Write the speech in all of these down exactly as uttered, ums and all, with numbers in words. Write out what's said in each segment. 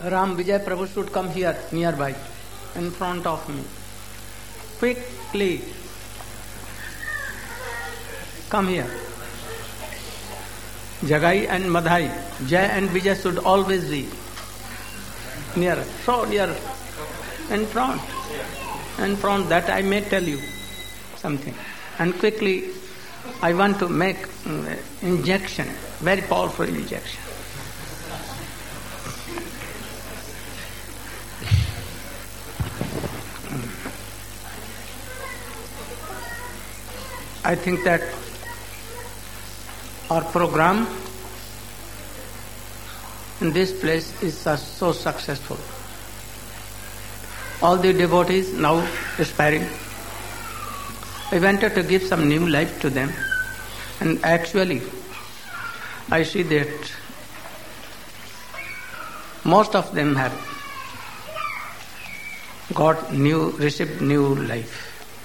Ram Vijay Prabhu should come here nearby, in front of me. Quickly. Come here. Jagai and Madhai, Jai and Vijay should always be near, so near, in front. In front, that I may tell you something. And quickly, I want to make uh, injection, very powerful injection. I think that our program in this place is uh, so successful. All the devotees now aspiring. I wanted to give some new life to them, and actually I see that most of them have got new, received new life.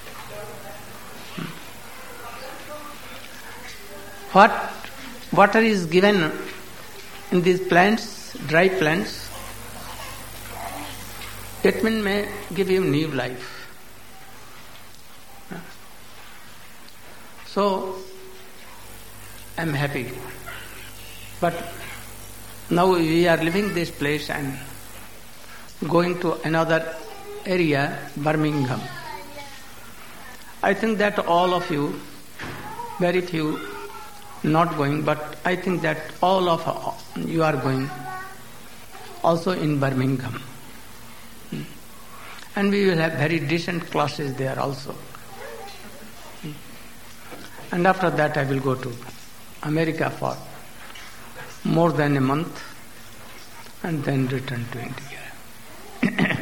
What water is given in these plants, dry plants, it may give you new life. So, I am happy. But now we are leaving this place and going to another area, Birmingham. I think that all of you, very few, not going, but I think that all of you are going also in Birmingham. And we will have very decent classes there also. And after that I will go to America for more than a month and then return to India.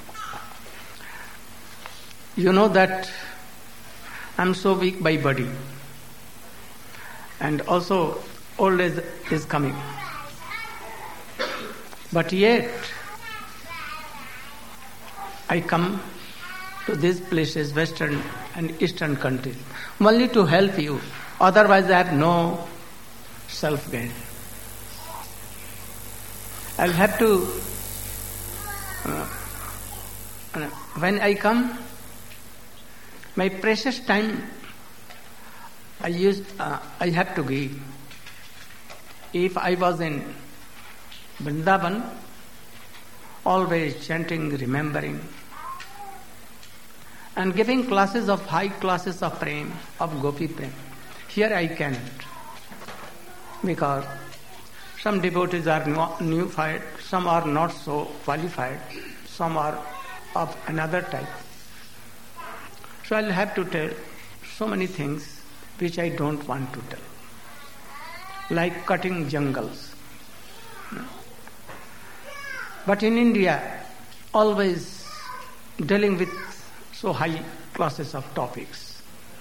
You know that I am so weak by body. And also old age is coming. But yet I come to these places, western and eastern countries, only to help you. Otherwise I have no self-gain. I'll have to, uh, when I come, my precious time I used, uh, I have to give. If I was in Vrindavan, always chanting, remembering, and giving classes of high classes of prem, of gopi prem. Here I cannot, because some devotees are neophyte, some are not so qualified, some are of another type. So I'll have to tell so many things which I don't want to tell, like cutting jungles. But in India, always dealing with so high classes of topics.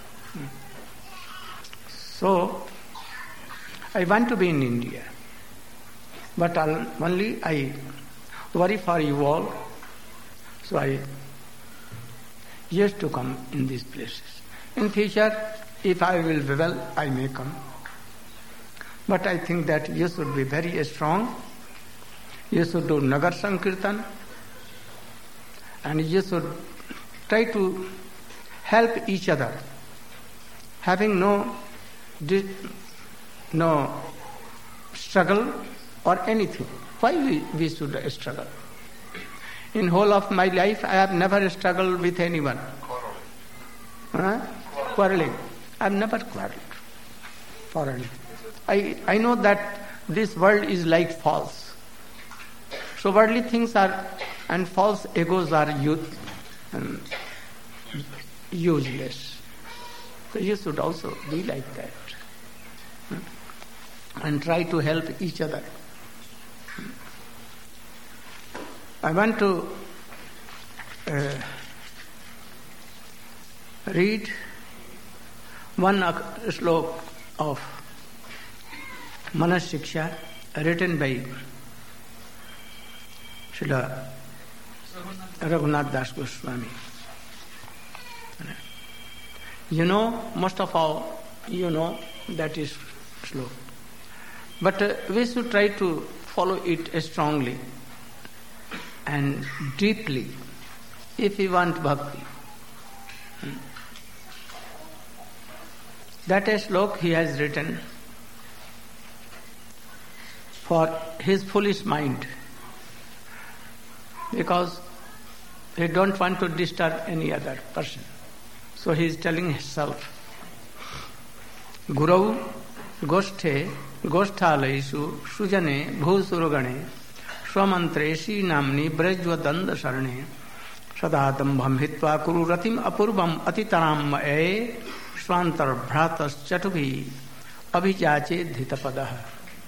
So, I want to be in India, but I'll, only I worry for you all, so I used to come in these places. In future, if I will be well, I may come. But I think that you should be very strong. You should do Nagar Sankirtan, and you should try to help each other, having no no struggle or anything. Why we, we should struggle? In whole of my life, I have never struggled with anyone. Huh? Quarreling. I have never quarreled for anything. I, I know that this world is like false. So worldly things are, and false egos are youth, um, useless. So you should also be like that. Hmm? And try to help each other. I want to uh, read one slok of Manas Shiksha written by Srila Raghunath Das Goswami. You know, most of all, you know that is slok. But uh, we should try to follow it strongly. and deeply if we want bhakti. That a slok he has written for his foolish mind, because he don't want to disturb any other person. So he is telling himself, Gurau Goshthe Gosthalayesu Sujane Bhusurugane Swamantreshi Namni Brajvadanda Sarane Sadadambham Hitva Kuru Ratim Apurvam Atitanam E Swantar Bhratas Chatubhi Abhijache Dhitapadaha.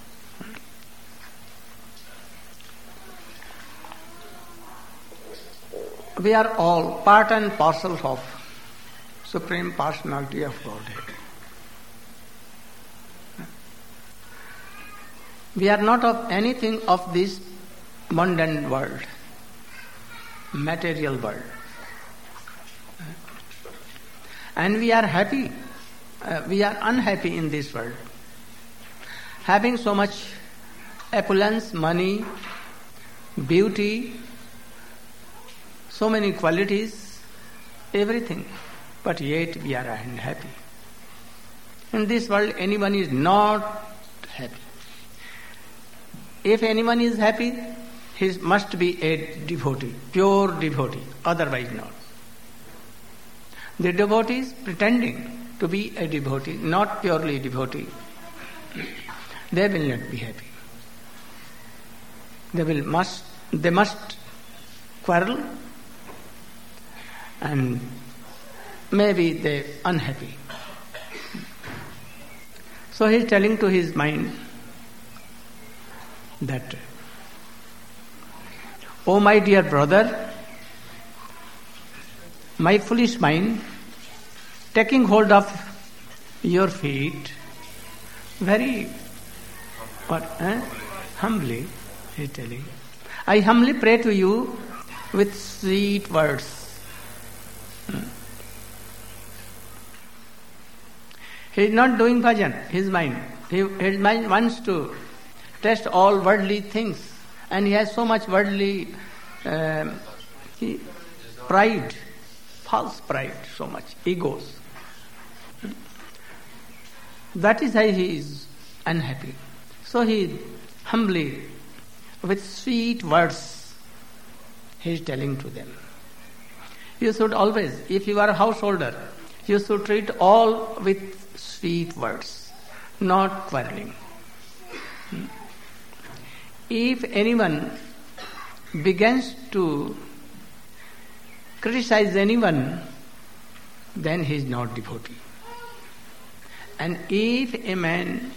We are all part and parcel of Supreme Personality of Godhead. We are not of anything of this mundane world, material world. And we are happy, uh, we are unhappy in this world. Having so much opulence, money, beauty, so many qualities, everything, but yet we are unhappy. In this world, anyone is not happy. If anyone is happy, he must be a devotee, pure devotee, otherwise not. The devotee is pretending to be a devotee, not purely devotee. They will not be happy. They will must they must quarrel, and maybe they unhappy. So he is telling to his mind that, oh my dear brother, my foolish mind, taking hold of your feet, very what, eh? humbly, he is telling, I humbly pray to you with sweet words. He is not doing bhajan, his mind. He, his mind wants to test all worldly things, and he has so much worldly uh, he, pride, false pride, so much, egos. That is why he is unhappy. So he humbly, with sweet words, he is telling to them. You should always, if you are a householder, you should treat all with sweet words, not quarreling. If anyone begins to criticize anyone, then he is not devotee. And if a man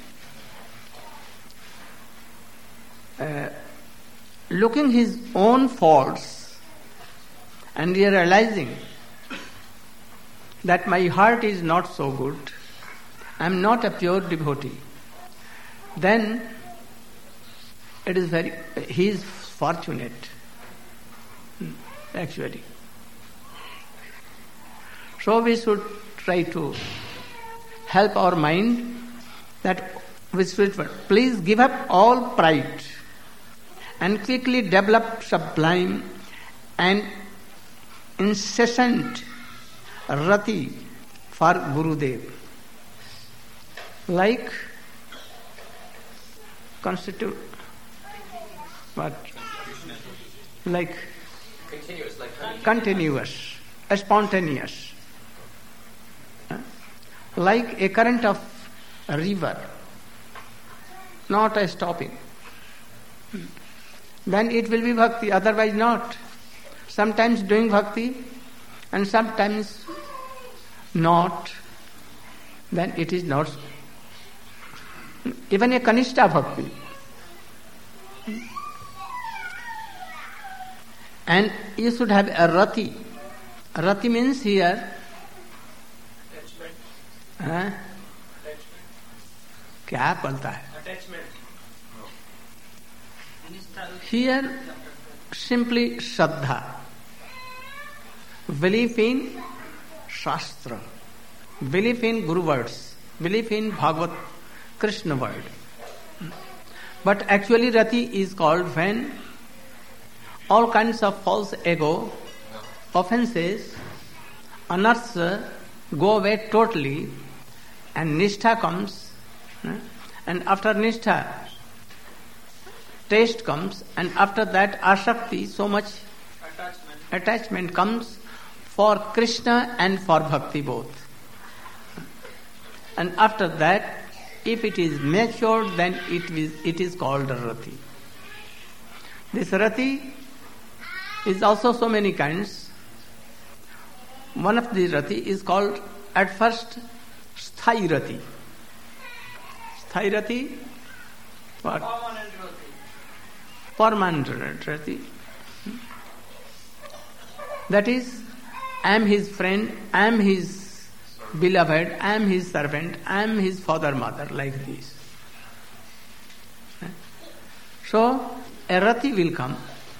uh, looking his own faults and realizing that my heart is not so good, I am not a pure devotee, then it is very, he is fortunate, actually. So we should try to help our mind that with sweet word, please give up all pride and quickly develop sublime and incessant rati for Gurudev. Like constitute what? Like continuous, like honey. Continuous, spontaneous. Huh? Like a current of a river, not a stopping. Then it will be bhakti, otherwise not. Sometimes doing bhakti and sometimes not, then it is not. Even a kanishta bhakti. And you should have a rati. Rati means here. Huh? क्या बोलता है? Here simply Shraddha, belief in Shastra, belief in Guru words, belief in Bhagavad Krishna word. But actually Rati is called when all kinds of false ego, offenses, unearths go away totally, and Nishtha comes, and after Nishtha, taste comes, and after that Asakti, so much attachment, attachment comes for Krishna and for Bhakti both. And after that, if it is matured, then it is, it is called Rati. This Rati is also so many kinds. One of the Rati is called at first Sthai Rati. Sthai Rati? What? Permanent Rati. That is, I am his friend, I am his beloved, I am his servant, I am his father, mother, like this. So, a Rati will come.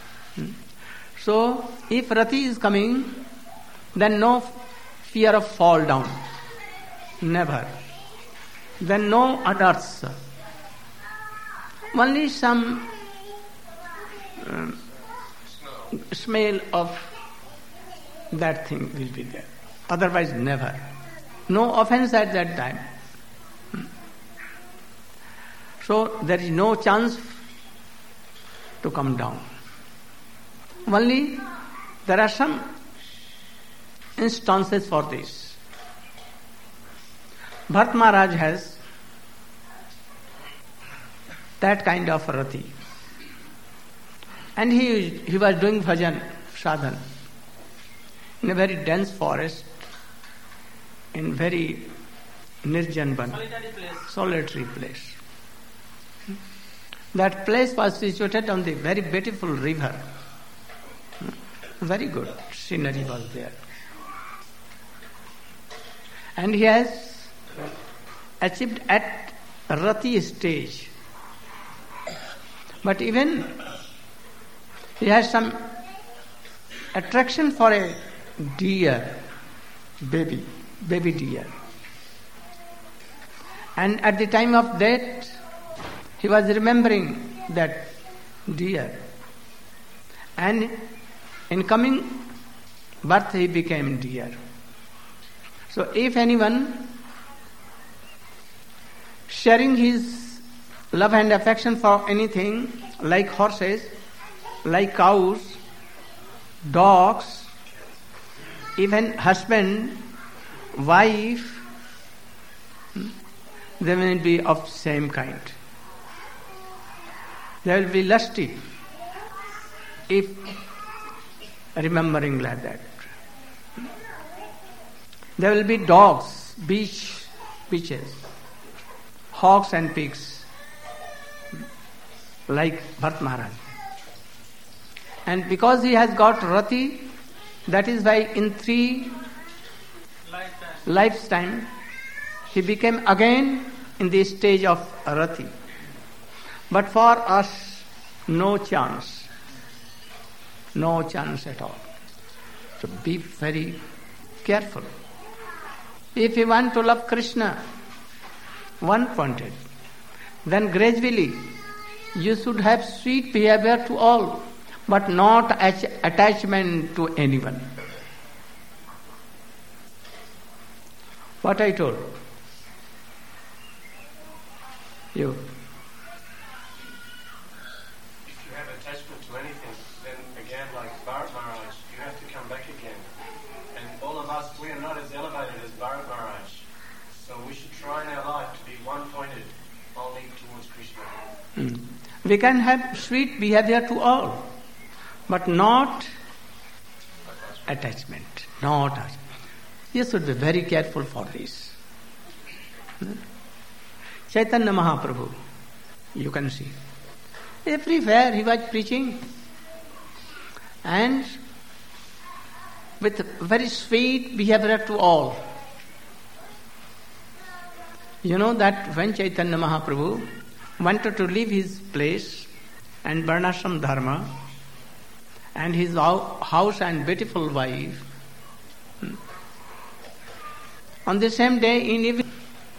So, if Rati is coming, then no fear of fall down. Never. Then no others. Only some uh, smell of that thing will be there. Otherwise, never. No offense at that time. So, there is no chance to come down. Only there are some instances for this. Bharat Maharaj has that kind of Rati. And he, he was doing bhajan, sadhan, in a very dense forest, in very nirjan ban, solitary place. solitary place. That place was situated on the very beautiful river. Very good scenery was there. And he has achieved at Rati stage. But even he has some attraction for a deer, baby, baby deer. And at the time of death, he was remembering that deer. And in coming birth, he became deer. So if anyone sharing his love and affection for anything, like horses, like cows, dogs, even husband, wife, they will be of same kind. They will be lusty if remembering like that. There will be dogs, beach, beaches, hogs and pigs, like Bharat Maharaj. And because he has got Rati, that is why in three lifetime, lifetime he became again in the stage of Rati. But for us, no chance. No chance at all. So be very careful. If you want to love Krishna, one-pointed, then gradually you should have sweet behavior to all, but not attachment to anyone. What I told you. If you have attachment to anything, then again, like Bharat Maharaj, you have to come back again. And all of us, we are not as elevated as Bharat Maharaj. So we should try in our life to be one-pointed, only towards Krishna. Mm. We can have sweet behavior to all, but not attachment. Not attachment. You should be very careful for this. Hmm? Chaitanya Mahaprabhu, you can see. Everywhere he was preaching, and with very sweet behavior to all. You know that when Chaitanya Mahaprabhu wanted to leave his place and Varnashram Dharma and his house and beautiful wife, on the same day in evening,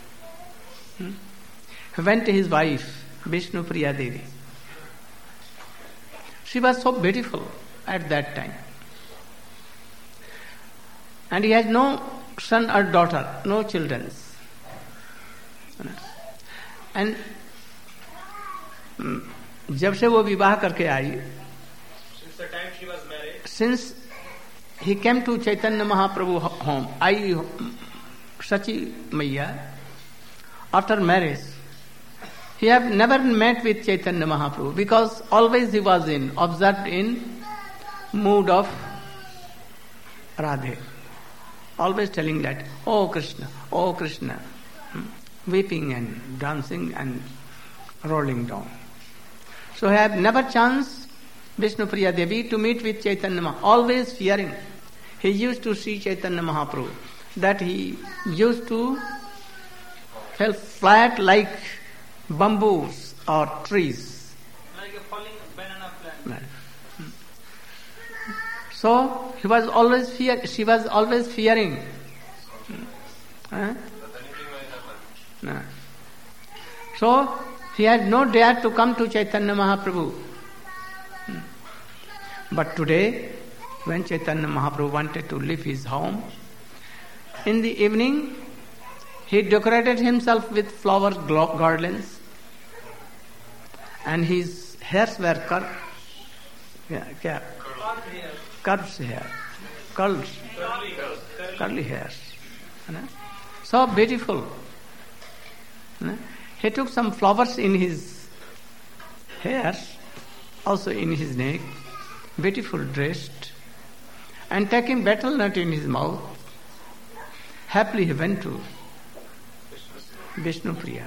he went to his wife, Vishnu Priya Devi. She was so beautiful. at that time. And he has no son or daughter, no children. And जब से वो विवाह करके आई, since the time she was married, since he came to Chaitanya Mahaprabhu home, I, Sachi Maiya, after marriage, he have never met with Chaitanya Mahaprabhu because always he was in, observed in mood of Radhe. Always telling that, oh Krishna, oh Krishna, weeping and dancing and rolling down. So I have never chanced Vishnupriya Devi to meet with Chaitanya Mahaprabhu, always fearing. He used to see Chaitanya Mahaprabhu, that he used to fell flat like bamboos or trees. like a falling banana plant. So he was always fear. She was always fearing. Huh? No. So he had no dare to come to Chaitanya Mahaprabhu. But today, when Chaitanya Mahaprabhu wanted to leave his home, in the evening, he decorated himself with flower garlands, and his hairs were cur- yeah, yeah, curls hair, curls, Curly, curly. curly hairs. You know? So beautiful. You know? He took some flowers in his hairs, also in his neck, beautiful dressed, and taking betel nut in his mouth. Happily he went to Vishnupriya.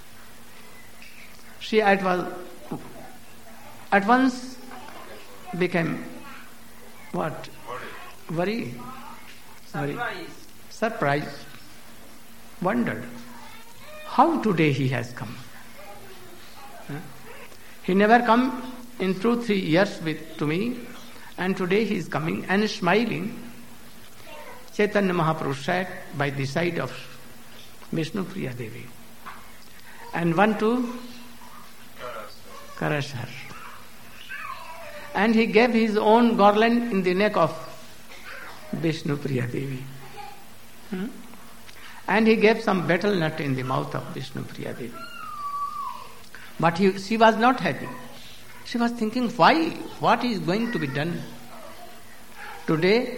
She at, was, at once became what? Very, very Surprise. surprised, wondered how today he has come. Huh? He never come in two, three years with to me, and today he is coming and smiling. Chaitanya Mahaprabhu sat by the side of Vishnupriya Devi and want to caress her. And he gave his own garland in the neck of Vishnupriya Devi. Hmm? And he gave some betel nut in the mouth of Vishnupriya Devi. But he, she was not happy. She was thinking, why? What is going to be done? Today,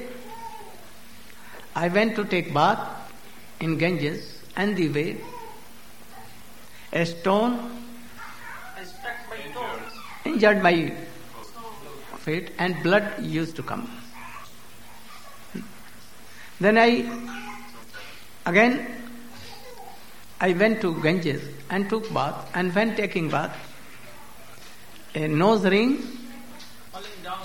I went to take bath in Ganges, and the way a stone I struck by toe. injured my feet and blood used to come. Then I, again, I went to Ganges and took bath, and when taking bath, a nose ring Falling down.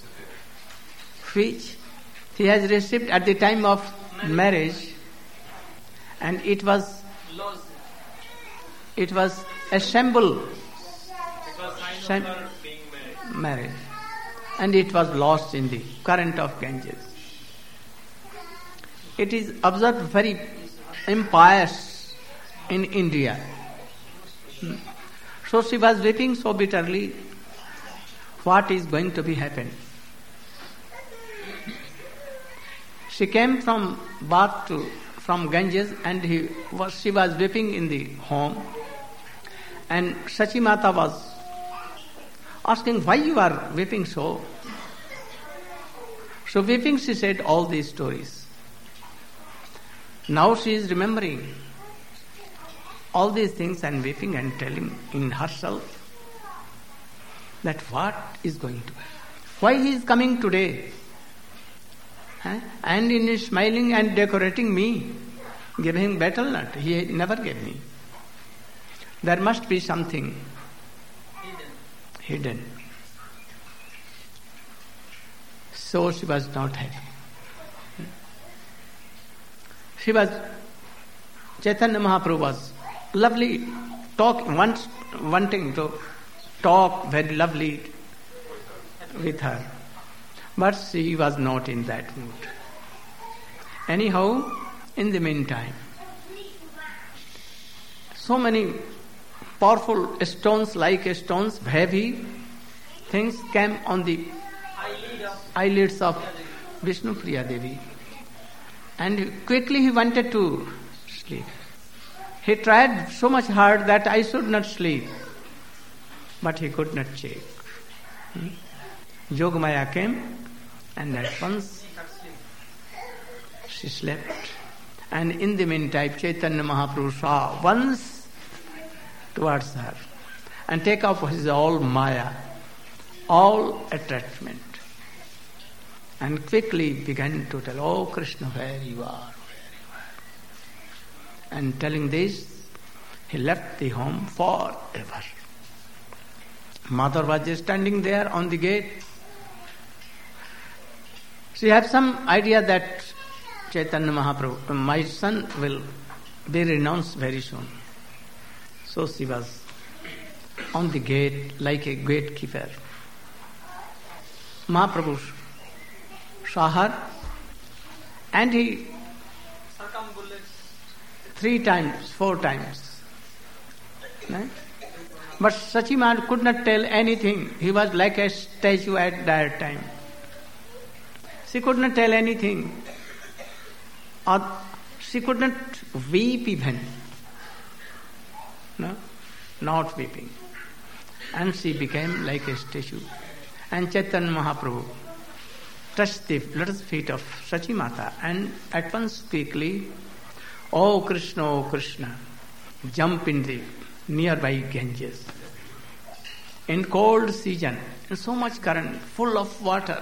which he has received at the time of marriage, and it was Lost. it was a symbol It was sign Sign- of her being married. marriage, and it was lost in the current of Ganges. It is observed very impious in India. Hmm. So she was weeping so bitterly. What is going to be happen? She came from bath to from Ganges, and he was she was weeping in the home, and Sachi Mata was asking, why you are weeping so? So weeping, she said all these stories. Now she is remembering all these things and weeping and telling in herself that what is going to happen. Why he is coming today? Huh? And in his smiling and decorating me, giving betel nut, he never gave me. There must be something Hidden. hidden. So she was not happy. She was, Chaitanya Mahaprabhu was lovely, talk, once wanting to talk very lovely with her. But she was not in that mood. Anyhow, in the meantime, so many powerful stones, like stones, heavy things came on the Eyelid eyelids of Vishnu Priya Devi. And quickly he wanted to sleep. He tried so much hard that I should not sleep. But he could not check. Hmm? Yogamaya came and at once she slept. And in the meantime, Chaitanya Mahaprabhu saw once towards her and take off his all maya, all attachment, and quickly began to tell, "Oh Krishna, where you are, where you are." And telling this, he left the home forever. Mother was standing there on the gate. She had some idea that Chaitanya Mahaprabhu, my son, will be renounced very soon. So she was on the gate like a gatekeeper. Mahaprabhu saw her and he three times, four times. Right? But Sachiman could not tell anything. He was like a statue at that time. She could not tell anything. Or she could not weep even. No? Not weeping. And she became like a statue. And Chaitanya Mahaprabhu touched the lotus feet of Sachimata and at once quickly, "Oh Krishna, oh Krishna," jump in the nearby Ganges. In cold season, in so much current, full of water.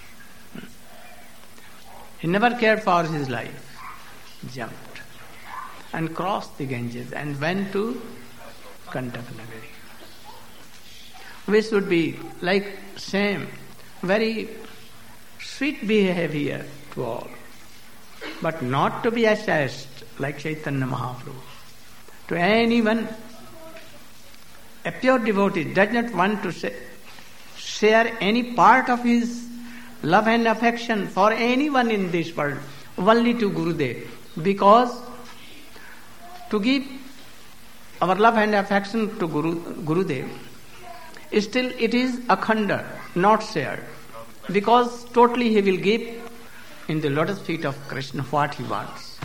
He never cared for his life. Jumped and crossed the Ganges and went to Kantakanagari. We should be like same, very sweet behavior to all, but not to be assessed like Chaitanya Mahaprabhu. To anyone, a pure devotee does not want to say, share any part of his love and affection for anyone in this world, only to Gurudev. Because to give our love and affection to Guru, Gurudev, still it is akhanda, not shared. Because totally he will give in the lotus feet of Krishna what he wants.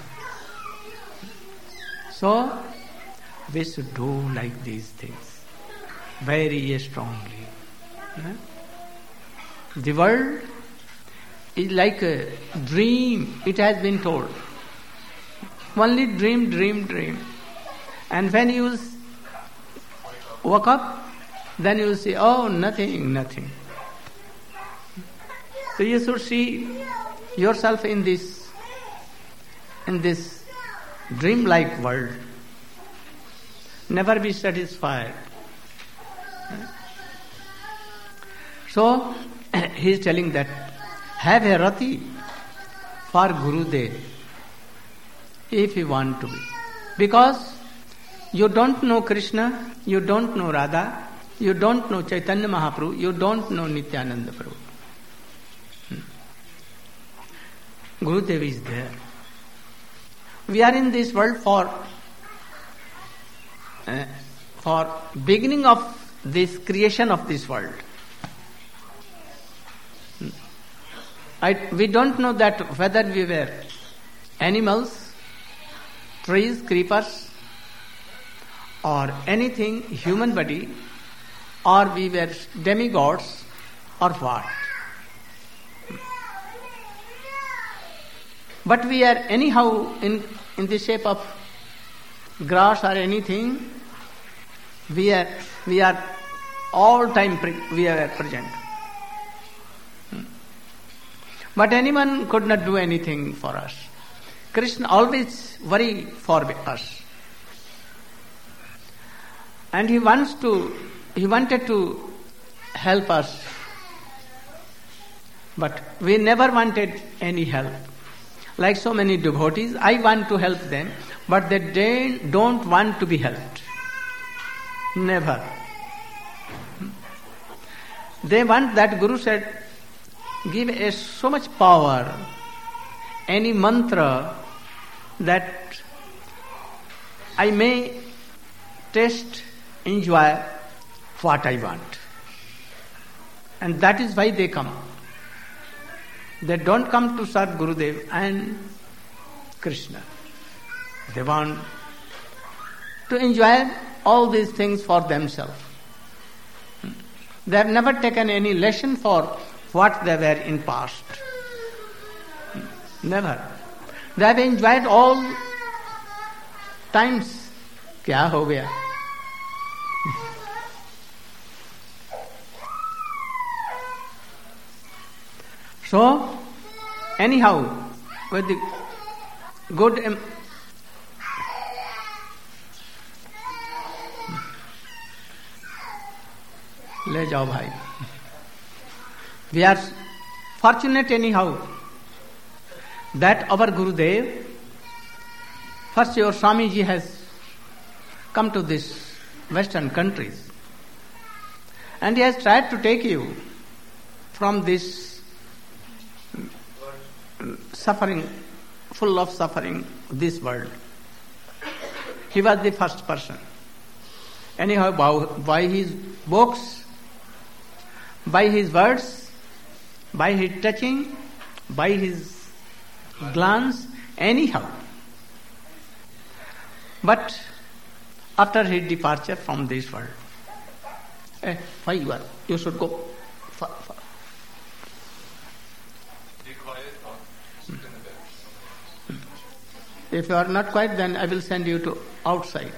So, we should do like these things very strongly. The world is like a dream, it has been told. Only dream, dream, dream. And when you wake up, then you say, "Oh, nothing, nothing." So you should see yourself in this, in this dream-like world. Never be satisfied. So he is telling that have a rati for Gurudev if you want to be. Because you don't know Krishna, you don't know Radha, you don't know Chaitanya Mahaprabhu, you don't know Nityananda Prabhu. Hmm. Gurudev is there. We are in this world for uh, for beginning of this creation of this world. Hmm. I, we don't know that whether we were animals, trees, creepers, or anything, human body, or we were demigods, or what. But we are anyhow in, in the shape of grass or anything, we are we are all time pre- we are present. But anyone could not do anything for us. Krishna always worry for us. And he wants to, he wanted to help us. But we never wanted any help. Like so many devotees, I want to help them, but they don't want to be helped. Never. They want that Guru said, give a, so much power, any mantra, that I may taste, enjoy what I want. And that is why they come. They don't come to serve Gurudev and Krishna. They want to enjoy all these things for themselves. They have never taken any lesson for what they were in past. Never. They have enjoyed all times. क्या हो गया? So, anyhow, with the good em- ले जाओ भाई. We are fortunate anyhow that our Gurudev, first your Swamiji has come to these Western countries and he has tried to take you from this suffering, full of suffering, this world. He was the first person. Anyhow, by his books, by his words, by his touching, by his glance, anyhow. But after his departure from this world, eh, why you are? You should go. Far, far. Be quiet or sit in the bed. If you are not quiet, then I will send you to outside.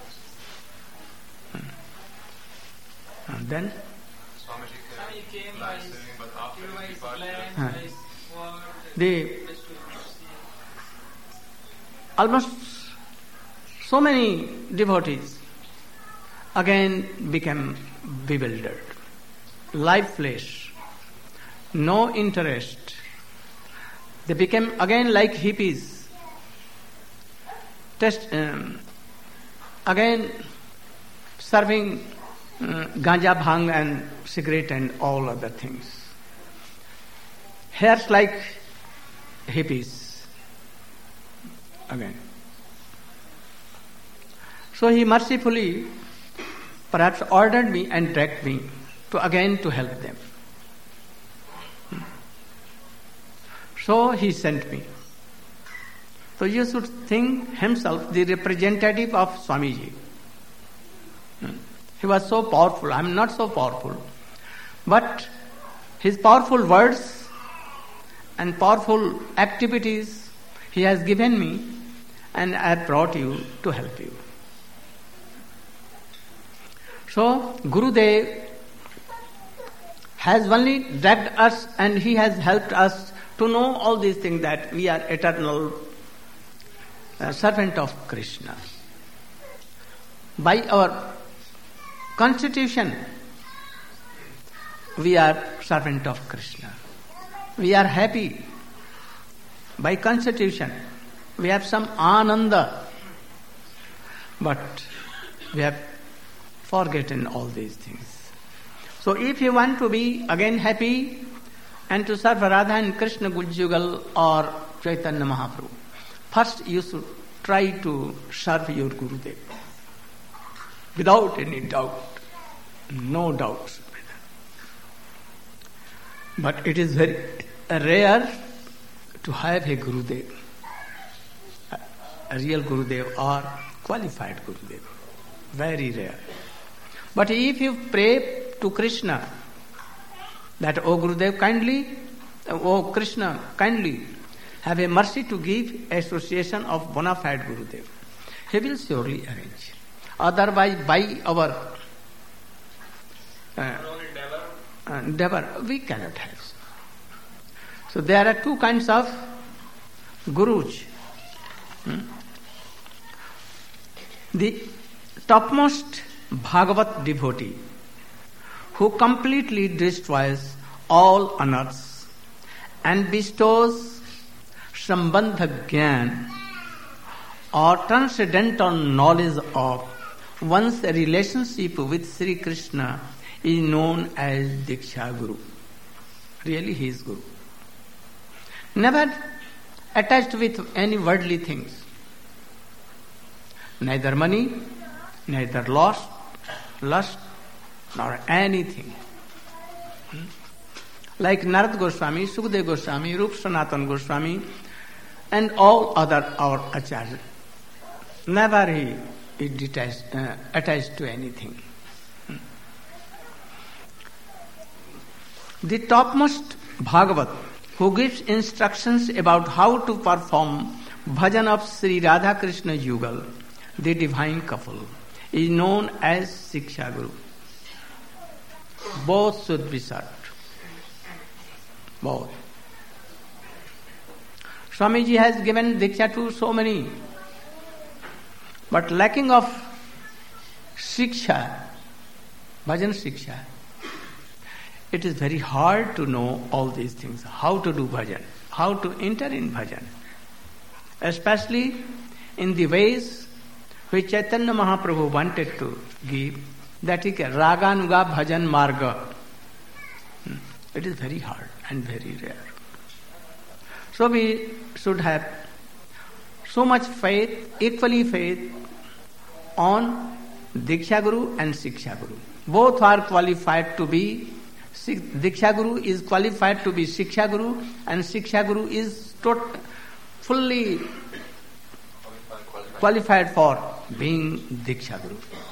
And then Swamiji Swami came, came by live his, sitting, but after came by his his departure, land, Huh. by his word, the just to see. almost so many devotees again became bewildered, lifeless, no interest. They became again like hippies, test, um, again serving um, ganja, bhang and cigarette and all other things. Hairs like hippies again. So he mercifully perhaps ordered me and directed me to again to help them. So he sent me. So you should think himself the representative of Swamiji. He was so powerful. I am not so powerful. But his powerful words and powerful activities he has given me, and I have brought you to help you. So Gurudev has only dragged us and he has helped us to know all these things, that we are eternal uh, servant of Krishna. By our constitution, we are servant of Krishna. We are happy. By constitution, we have some ananda. But we have forgotten all these things. So if you want to be again happy and to serve Radha and Krishna Gujjugal or Chaitanya Mahaprabhu, first you should try to serve your Gurudev. Without any doubt. No doubts. But it is very rare to have a Gurudev, a real Gurudev or qualified Gurudev. Very rare. But if you pray to Krishna, that, O Gurudev, kindly, O Krishna, kindly have a mercy to give association of bona fide Gurudev, he will surely arrange. Otherwise, by our uh, uh, endeavor, we cannot have. So there are two kinds of gurus. Hmm? The topmost Bhagavat devotee, who completely destroys all unearths and bestows Sambandha Gyan or transcendental knowledge of one's relationship with Sri Krishna, is known as Diksha Guru. Really, he is Guru. Never attached with any worldly things. Neither money, neither lust, lust, nor anything. like Narad Goswami, Sukadeva Goswami, Rup Sanatana Goswami, and all other our acharyas. Never he is detached, uh, attached to anything. The topmost Bhagavat, who gives instructions about how to perform bhajan of Sri Radha Krishna Yugal, the divine couple, is known as Siksha Guru. Both should be served. Both. Swamiji has given Diksha to so many, but lacking of Siksha, bhajan Siksha, it is very hard to know all these things, how to do bhajan, how to enter in bhajan, especially in the ways which Chaitanya Mahaprabhu wanted to give, that is Raganuga Bhajan Marga. It is very hard and very rare. So we should have so much faith, equally faith on Diksha Guru and Siksha Guru. Both are qualified to be, Diksha Guru is qualified to be Siksha Guru, and Siksha Guru is tot- fully qualified for being Diksha Guru.